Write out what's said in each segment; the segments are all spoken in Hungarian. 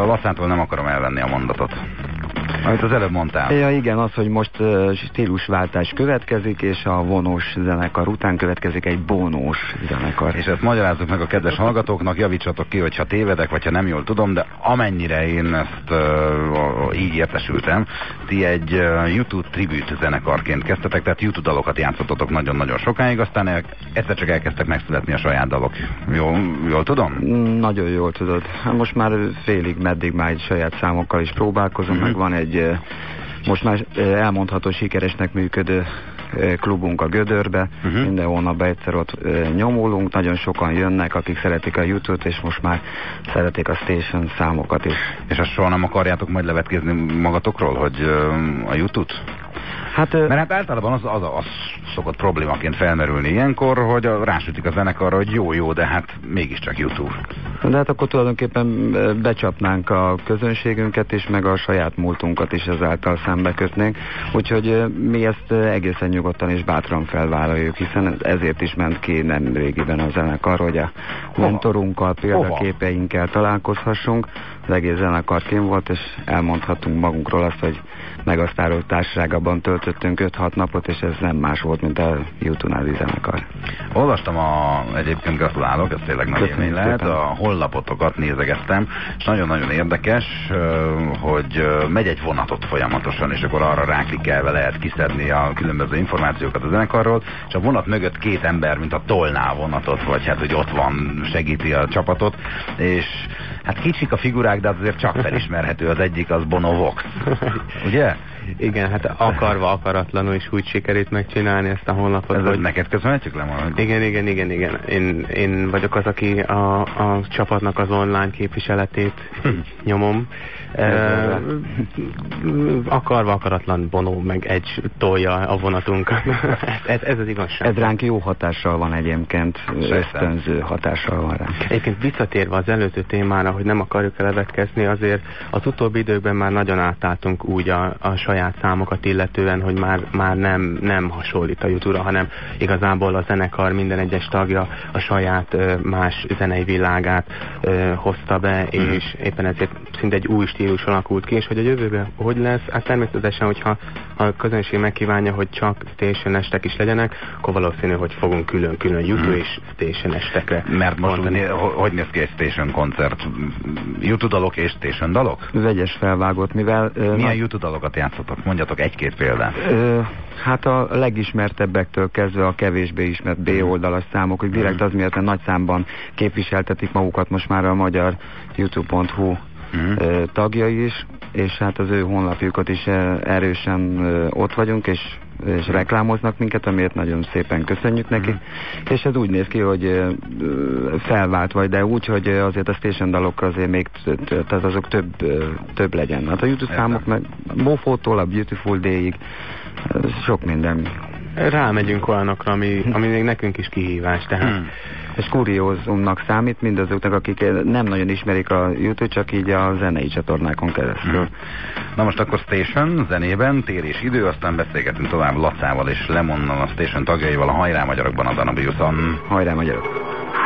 Lasszától nem akarom elvenni a mondatot. Amit az előbb mondtál. Ja, igen, az, hogy most stílusváltás következik, és a vonós zenekar után következik egy bonós zenekar. És ezt magyarázzuk meg a kedves hallgatóknak, javítsatok ki, hogyha tévedek, vagy ha nem jól tudom, de amennyire én ezt így értesültem, ti egy YouTube tribute zenekarként kezdtetek, tehát YouTube dalokat játszottatok nagyon-nagyon sokáig, aztán egyszer csak elkezdtek megszületni a saját dalok. Jól tudom? Nagyon jól tudod. Most már félig, meddig már egy saját számokkal is próbálkozom, meg van egy most már elmondható sikeresnek működő klubunk a Gödörbe, minden hónapban egyszer ott nyomulunk, nagyon sokan jönnek, akik szeretik a YouTube-t, és most már szeretik a Station számokat is. És azt soha nem akarjátok majd levetkézni magatokról, hogy a YouTube-t? Mert hát általában az szokott problémaként felmerülni ilyenkor, hogy rásütik a zenekarra, hogy jó, de hát mégiscsak YouTube. De hát akkor tulajdonképpen becsapnánk a közönségünket is, meg a saját múltunkat is ezáltal szembe kötnénk. Úgyhogy mi ezt egészen nyugodtan és bátran felvállaljuk, hiszen ezért is ment ki nem régiben a zenekar, hogy a mentorunkkal, példaképeinkkel találkozhassunk. Az egész zenekar kim volt, és elmondhatunk magunkról azt, hogy Megasztárok társaságában töltöttünk 5-6 napot, és ez nem más volt, mint a YouTube-náli zenekar. Olvastam egyébként gratulálok, ez tényleg nagy élmény lehet, a honlapotokat nézegettem, és nagyon-nagyon érdekes, hogy megy egy vonatot folyamatosan, és akkor arra ráklikkelve lehet kiszedni a különböző információkat a zenekarról, és a vonat mögött 2 ember, mint a tolná a vonatot, vagy hát, hogy ott van, segíti a csapatot, és hát kicsik a figurák, de azért csak felismerhető, az egyik az Bono Vox. Ugye? Igen, hát akarva, akaratlanul is úgy sikerült megcsinálni ezt a honlapot. Ez hogy neked köszönhetjük, Lemon? Igen. Én vagyok az, aki a csapatnak az online képviseletét nyomom. Akarva, akaratlan Bono meg egy tolja a vonatunkat. ez az igazság. Ez ránk jó hatással van egyébként, ösztönző hatással van ránk. Egyébként visszatérve az előző témára, hogy nem akarjuk elevetkezni, azért az utóbbi időkben már nagyon átálltunk úgy a saját számokat illetően, hogy már nem hasonlít a YouTube-ra, hanem igazából a zenekar minden egyes tagja a saját más zenei világát hozta be, és éppen ezért szinte egy új stílus alakult ki, és hogy a jövőben hogy lesz, hát természetesen, hogyha a közönség megkívánja, hogy csak Station estek is legyenek, akkor valószínű, hogy fogunk külön-külön YouTube és Station estekre. Mert most hogy néz ki egy Station koncert? YouTube dalok és Station dalok? Vegyes felvágott, mivel... Milyen YouTube dalokat játszotok? Mondjatok 1-2 példát. Hát a legismertebbektől kezdve a kevésbé ismert B-oldalas számok, hogy direkt az miatt nagy számban képviseltetik magukat most már a magyar youtube.hu tagjai is, és hát az ő honlapjukat is erősen ott vagyunk, és reklámoznak minket, amiért nagyon szépen köszönjük neki. És ez úgy néz ki, hogy felvált vagy, de úgy, hogy azért a Station dalok azért még tehát azok több legyen. Hát a YouTube számok meg Mofótól a Beautiful Day-ig sok minden. Rámegyünk olyanokra, ami még nekünk is kihívás, tehát. És kuriózumnak számít mindazoknak, akik nem nagyon ismerik a YouTube, csak így a zenei csatornákon keresztül. Na most akkor Station zenében, tér és idő, aztán beszélgetünk tovább Lacával és Lemonnal, a Station tagjaival a Hajrá Magyarokban, a Danubiuson. Hajrá Magyarok!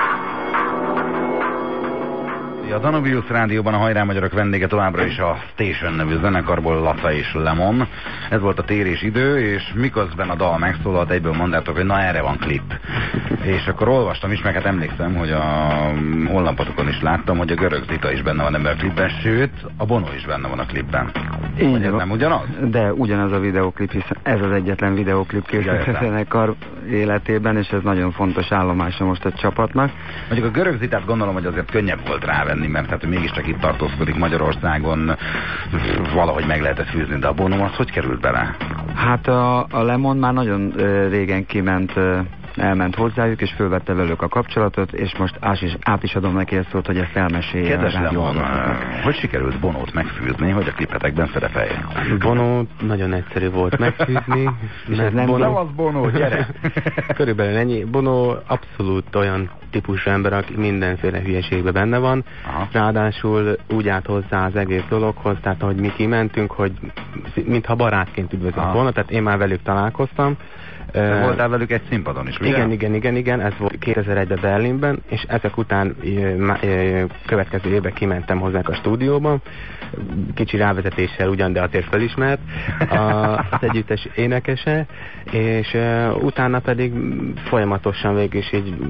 A Danubius Rádióban a Hajrá Magyarok vendége továbbra is a Station nevű zenekarból Laca és Lemon. Ez volt a tér és idő, és miközben a dal megszólalt, egyből mondtátok, hogy na erre van klip. És akkor olvastam is, meg hát emlékszem, hogy a honlapotokon is láttam, hogy a Görög Zita is benne van ebben a klipben, sőt, a Bono is benne van a klipben. Vagy ez nem ugyanaz? De ugyanaz a videoklip, hiszen ez az egyetlen videoklip készült a zenekar életében, és ez nagyon fontos állomása most a csapatnak. Mondjuk a Görög Zitát gondolom, hogy azért könnyebb volt rávenni, mert hát mégiscsak itt tartózkodik Magyarországon, valahogy meg lehetett fűzni, de a Bono az hogy került bele? Hát a Lemon már nagyon régen elment hozzájuk, és fölvette velük a kapcsolatot, és most át is adom neki ezt, hogy ezt elmesélje. Kedves Lemon, hogy sikerült Bonót megfűzni, hogy a klipetekben szerepeljen? Bono nagyon egyszerű volt megfűzni. És ez nem az Bono, gyere! Körülbelül ennyi. Bono abszolút olyan típusú ember, aki mindenféle hülyeségben benne van. Aha. Ráadásul úgy állt hozzá az egész dologhoz, tehát ahogy mi kimentünk, hogy mintha barátként üdvözlött volna, tehát én már velük találkoztam. Voltál velük egy színpadon is, ugye? Igen, ez volt 2001-ben Berlinben, és ezek után következő évben kimentem hozzánk a stúdióba, kicsi rávezetéssel ugyan, de azért felismert az együttes énekese, és utána pedig folyamatosan végül is így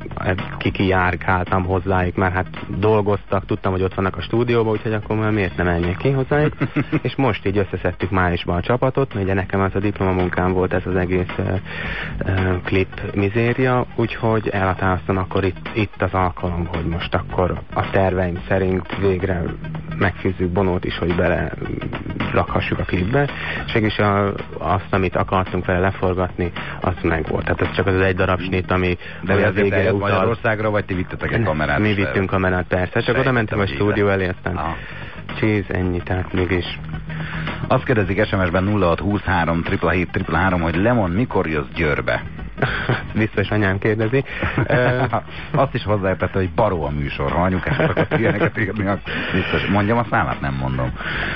kijárkáltam hozzájuk, mert hát dolgoztak, tudtam, hogy ott vannak a stúdióban, úgyhogy akkor már miért nem menjek ki hozzájuk, és most így összeszedtük májusban a csapatot, ugye nekem az a diplomamunkám volt ez az egész klip mizéria, úgyhogy elhatároztam akkor itt az alkalom, hogy most akkor a terveim szerint végre megfűzzük Bonót is, hogy bele rakhassuk a klipbe, és mégis azt, amit akartunk vele leforgatni, az meg volt. Tehát ez csak az egy darab snit, ami de a végére utal. Magyarországra, vagy ti vittetek egy kamerát? Mi vittünk kamerát, persze. Csak oda mentem a stúdió elé, aztán cheese, ennyi, tehát mégis. Azt kérdezik SMS-ben 0623 777 hogy Lemon mikor jössz Győrbe? Biztos anyám kérdezi. Azt is hozzáértette, hogy baró a műsor, ha anyukásokat ilyeneket írni, biztos. Mondjam a számát, nem mondom.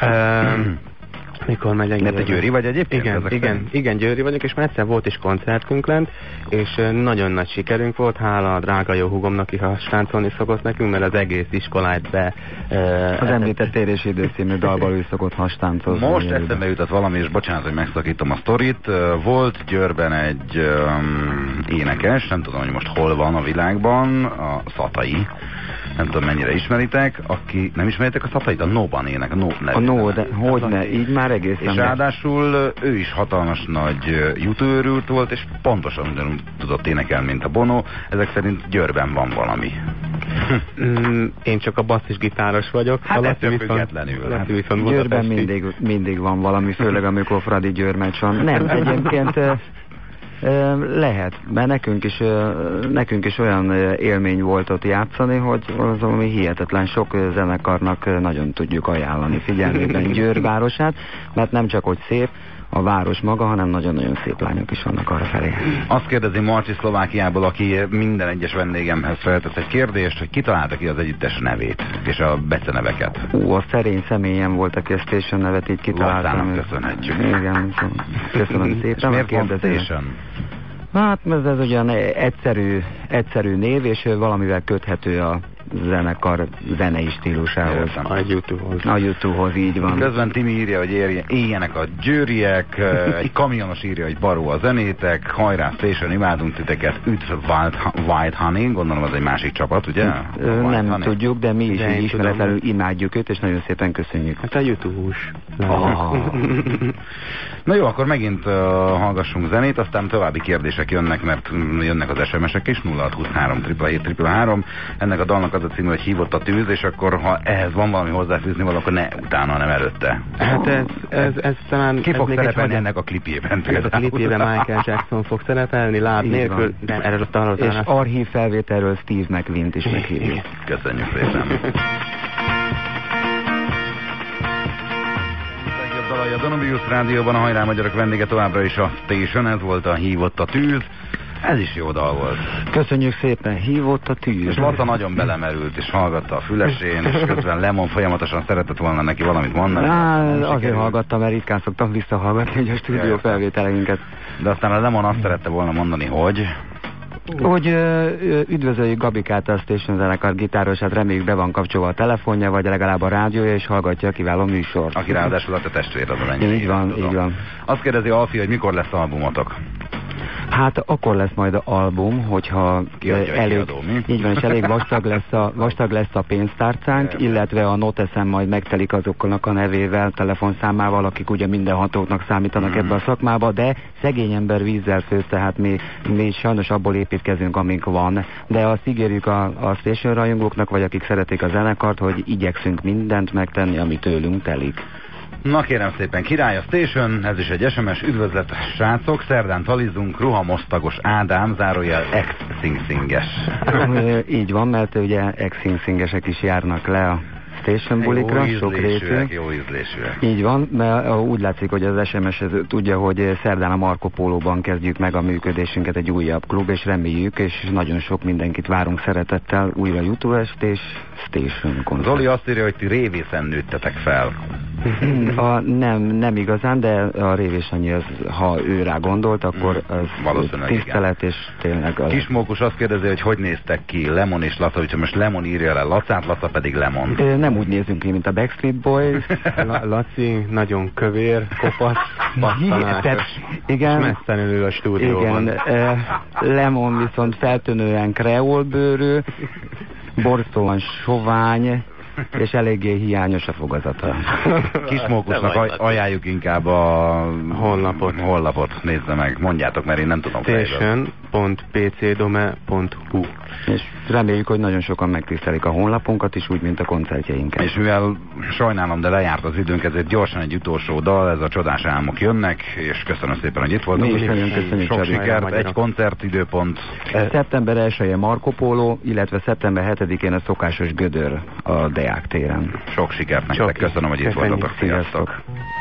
Mikor megyek? De te Győri vagy egyébként? Igen, Győri vagyok, és már egyszer volt is koncertünk lent, és nagyon nagy sikerünk volt, hála a drága jó húgomnak, aki stáncolni szokott nekünk, mert az egész iskoláit az említett Térés idő című dalban ő szokott hastáncolni. Most eszembe jutott valami, és bocsánat, hogy megszakítom a sztorit. Volt Győrben egy énekes, nem tudom, hogy most hol van a világban, a Szatai. Nem tudom, mennyire ismeritek, aki nem ismeritek a Szatait, a No-ban ének, a No, de hogyne, így már egészen. És ráadásul ő is hatalmas nagy YouTube-őrült volt, és pontosan ugyanúgy tudott énekelni, mint a Bono. Ezek szerint Győrben van valami. Én csak a basszisgitáros vagyok. Hát ettől függetlenül. Győrben mindig van valami, főleg amikor Fradi Győr meccs van. Nem, egyébként lehet, mert nekünk is olyan élmény volt ott játszani, hogy az valami hihetetlen, sok zenekarnak nagyon tudjuk ajánlani figyelmében Győr városát, mert nem csak hogy szép a város maga, hanem nagyon-nagyon szép lányok is vannak arra felé. Azt kérdezi Marci Szlovákiából, aki minden egyes vendégemhez feltesz egy kérdést, hogy kitalálta ki az együttes nevét és a beceneveket. A Szerény Személyen volt, aki a Station nevet így kitaláltam. Köszönhetjük. Igen, köszönöm szépen. És miért van Station? Hát ez ugyan egyszerű név, és valamivel köthető a zenekar zenei stílusához. A YouTube-hoz, így van. Közben Timi írja, hogy éljenek a győriek, egy kamionos írja, hogy baró a zenétek, hajrá Station, imádunk titeket, üdv White Honey, gondolom az egy másik csapat, ugye? Nem tudjuk, de mi is ismeretlenül imádjuk őt, és nagyon szépen köszönjük. Hát a YouTube-hús. Na jó, akkor megint hallgassunk zenét, aztán további kérdések jönnek, mert jönnek az SMS-ek is, 0623 777 ennek a dalnak az a címe, hogy Hívott a tűz, és akkor ha ehhez van valami hozzáfűzni való, akkor ne utána, hanem előtte. Hát ez talán... Ki fog szerepelni ennek a klipjében? Ez a klipjében Michael Jackson fog szerepelni, láb nélkül, nem erről a találatra. És archív felvételről Steve McQueen-t is meghívjuk. Köszönjük szépen. A Donobius Rádióban a Hajrá Magyarok vendége továbbra is a Station, ez volt a Hívott a tűz. Ez is jó dal volt. Köszönjük szépen, Hívott a tűz. És Laca nagyon belemerült, és hallgatta a fülesén, és közben Lemon folyamatosan szeretett volna neki valamit mondani. Azért hallgattam, mert ritkán szoktam visszahallgatni, hogy a stúdió felvételeinket. De aztán a Lemon azt szerette volna mondani, hogy üdvözöljük Gabikát, a Station zenekar gitárosát, reméljük be van kapcsolva a telefonja, vagy legalább a rádiója, és hallgatja a kiváló műsort. Aki ráadásul a te testvéred, az ennyi. Így van. Azt kérdezi Alfi, hogy mikor lesz albumotok? Hát akkor lesz majd az album, hogyha elég vastag lesz a pénztárcánk, illetve a Noteszem majd megtelik azoknak a nevével, telefonszámával, akik ugye mindenhatóknak számítanak ebbe a szakmába, de szegény ember vízzel főz, tehát mi sajnos abból építkezünk, amink van. De azt ígérjük a Station rajongóknak, vagy akik szeretik a zenekart, hogy igyekszünk mindent megtenni, ami tőlünk telik. Na kérem szépen, király a Station, ez is egy SMS, üdvözlet srácok, szerdán talizunk, rohamosztagos Ádám, zárójel ex-szingszínges. Így van, mert ugye ex-szingszíngesek is járnak le a Station bulikra, sok részű. Jó ízlésűek. Így van, mert úgy látszik, hogy az SMS tudja, hogy szerdán a Marco Pólóban kezdjük meg a működésünket, egy újabb klub, és reméljük, és nagyon sok mindenkit várunk szeretettel újra YouTube-est és Station koncert. Zoli azt írja, hogy ti révészen nőttetek fel. Nem igazán, de a Révés Annyi, ha ő rá gondolt, akkor az tisztelet, és tényleg az... Kismókus azt kérdezi, hogy néztek ki Lemon és Laca, hogyha most Lemon írja le Lacát, Laca pedig Lemon. Nem úgy nézünk ki, mint a Backstreet Boys. Laci nagyon kövér, kopasz, passztanásos, igen, és messzenül a stúdióban. Igen, Lemon viszont feltűnően kreolbőrű, borztóan sovány, és eléggé hiányos a fogazata. Kismókusnak ajánljuk inkább a honlapot. Nézze meg, mondjátok, mert én nem tudom fejlődni. Station.pcdome.hu. És reméljük, hogy nagyon sokan megtisztelik a honlapunkat is, úgy, mint a koncertjeinket. És mivel sajnálom, de lejárt az időnk, ezért gyorsan egy utolsó dal, ez a Csodás álmok jönnek, és köszönöm szépen, hogy itt voltunk. Mi is nagyon köszönjük. Sok sikert, egy koncertidőpont. Szeptember 1-e Marco Polo, illetve szeptember 7-én a szokásos Gödör a Deák téren. Sok sikert nektek, köszönöm, hogy itt voltatok. Sziasztok!